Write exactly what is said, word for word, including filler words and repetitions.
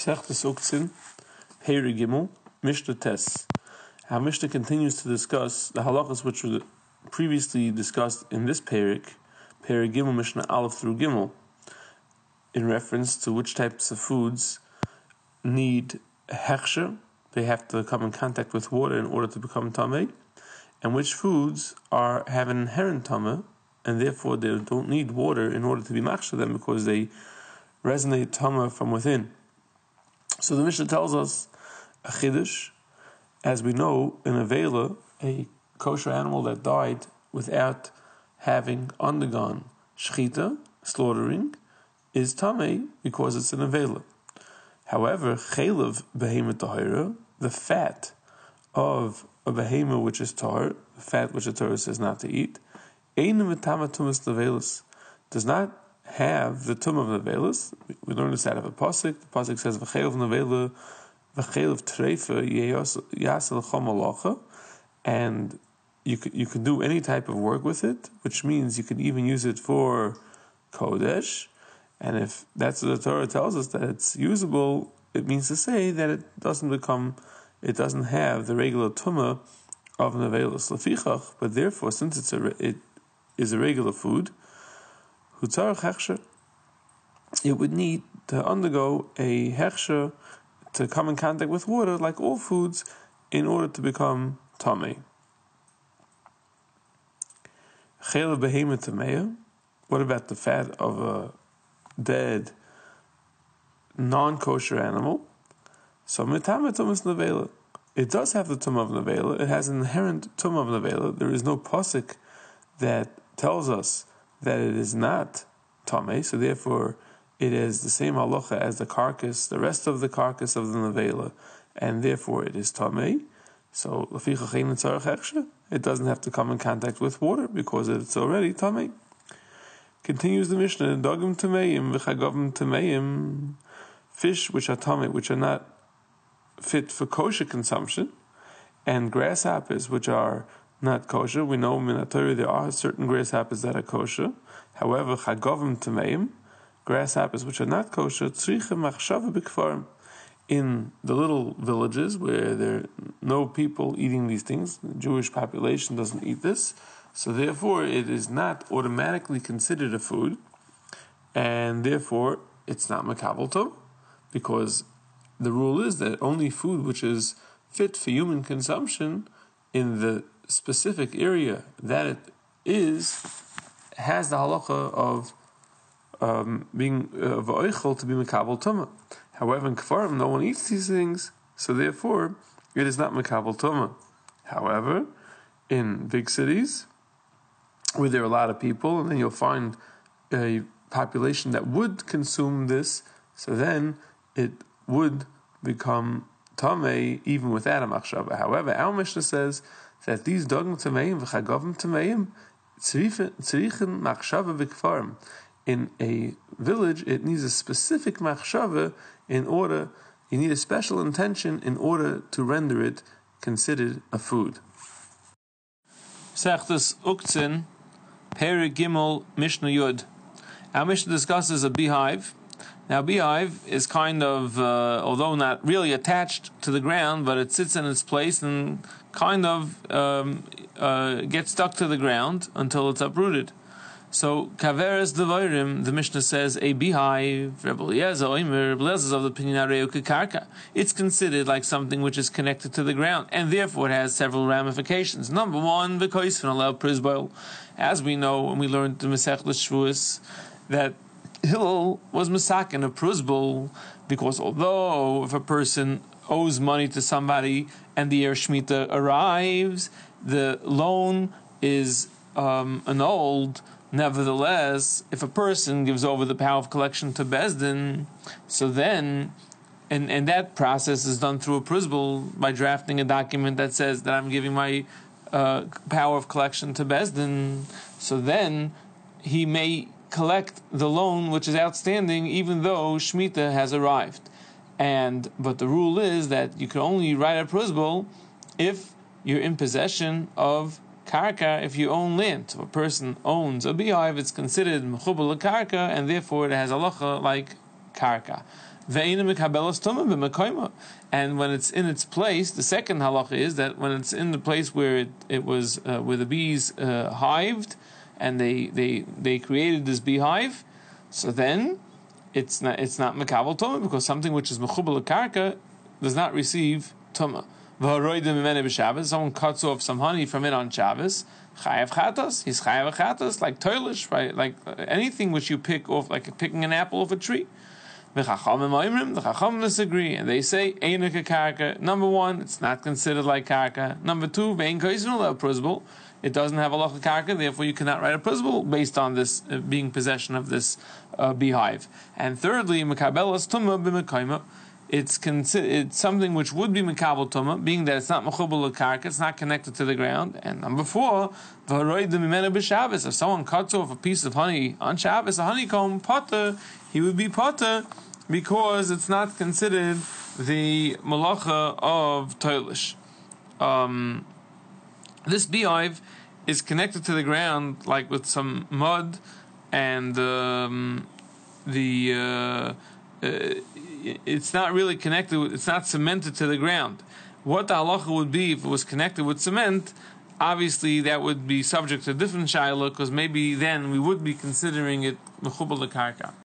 Sechtes Uktzin, Peri Gimel, Mishnah Tes. Our Mishnah continues to discuss the halachas which were previously discussed in this Perik, Peri Gimel, Mishnah Aleph through Gimel, in reference to which types of foods need hechsher, they have to come in contact with water in order to become tameh, and which foods are have an inherent tameh, and therefore they don't need water in order to be machshir them because they resonate tameh from within. So the Mishnah tells us a chiddush. As we know, in a vela, a kosher animal that died without having undergone shchita, slaughtering, is tameh because it's an avela. However, chaylev behemoth tahira, the fat of a behemoth which is tahir, the fat which the Torah says not to eat, einu mitama tumas levelis, does not have the tum of nevelis. We learn this out of a pasuk. The pasuk says v'chaylev nevela, v'chaylev treifa yasel chomalacha, and you could you can do any type of work with it, which means you can even use it for kodesh. And if that's what the Torah tells us that it's usable, it means to say that it doesn't become, it doesn't have the regular tumah of nevelis lefichach. But therefore, since it's a it is a regular food, hutzarach hechsher, it would need to undergo a hechsher to come in contact with water, like all foods, in order to become tameh. Chaylev behemoth tameya. What about the fat of a dead, non-kosher animal? So mitama tumas nevela. It does have the tumah of nevela. It has an inherent tumah of nevela. There is no pasuk that tells us that it is not tameh. So therefore, it is the same halacha as the carcass, the rest of the carcass of the nevela, and therefore it is tameh. So lefichach ein tzarech hechsher. It doesn't have to come in contact with water because it's already tameh. Continues the Mishnah, dogim tameim v'chagavim tameim, fish which are tameh, which are not fit for kosher consumption, and grasshoppers which are not kosher. We know in the Torah there are certain grasshoppers that are kosher. However, chagavim tameim, grasshoppers which are not kosher, tzrichem machshava b'kfarim. In the little villages where there are no people eating these things, the Jewish population doesn't eat this, so therefore it is not automatically considered a food, and therefore it's not makabel tov, because the rule is that only food which is fit for human consumption in the specific area that it is has the halacha of um, being of uh, oichel to be makabel tuma. However, in Kfarim, no one eats these things, so therefore, it is not Makabel Tumah. However, in big cities, where there are a lot of people, and then you'll find a population that would consume this, so then it would become Tameh even without a Machshava. However, our Mishnah says that these Dogim Tameim, V'chagavim Tameim, Tzrichen Machshava B'Kfarim. In a village, it needs a specific machshava in order, you need a special intention in order to render it considered a food. Sechtes Uktzin, Peri Gimel, Mishnah Yud. Our Mishnah discusses a beehive. Now, a beehive is kind of, uh, although not really attached to the ground, but it sits in its place and kind of um, uh, gets stuck to the ground until it's uprooted. So, Kaveres Devorim, the Mishnah says, a beehive, Rebbe Eliezer, Omer, Rebbe Eliezer is of the opinion Areu Kekarka. It's considered like something which is connected to the ground, and therefore it has several ramifications. Number one, the Koisfen Alel Prisboil. As we know, when we learned the Masechtas Shavuos, that Hillel was Masakin, a Prisboil, because although if a person owes money to somebody and the Yer Shemitah arrives, the loan is um, annulled. Nevertheless, if a person gives over the power of collection to Bezdin, so then, and, and that process is done through a prisbal by drafting a document that says that I'm giving my uh, power of collection to Bezdin, so then he may collect the loan which is outstanding even though Shemitah has arrived. And but the rule is that you can only write a prisbal if you're in possession of karka, if you own land. If a person owns a beehive, it's considered mechubal karka, and therefore it has halacha like karka. And when it's in its place, the second halacha is that when it's in the place where it, it was uh, where the bees uh, hived, and they, they they created this beehive, so then it's not it's not mekabel tuma, because something which is mechubal karka does not receive tuma. Someone cuts off some honey from it on Shabbos, chayav chatos. He's chayav chatos, like toilish, right? Like anything which you pick off, like picking an apple off a tree. The Chacham disagree, and they say einik karka. Number one, it's not considered like karka. Number two, vein koisnul pruzbul. It doesn't have a loch karka, therefore you cannot write a pruzbul based on this uh, being possession of this uh, beehive. And thirdly, mekabelas tumah b'mekayma. It's considered it's something which would be mekabel tumah, being that it's not mechubal karka, it's not connected to the ground. And number four, v'haroid d'mimena b'Shabbos. If someone cuts off a piece of honey on Shabbos, a honeycomb potter, he would be potter, because it's not considered the malacha of toilish. Um, this beehive is connected to the ground, like with some mud, and um, the uh, uh, it's not really connected. With, it's not cemented to the ground. What the halacha would be if it was connected with cement? Obviously, that would be subject to a different shaila, because maybe then we would be considering it mechubal l'karka.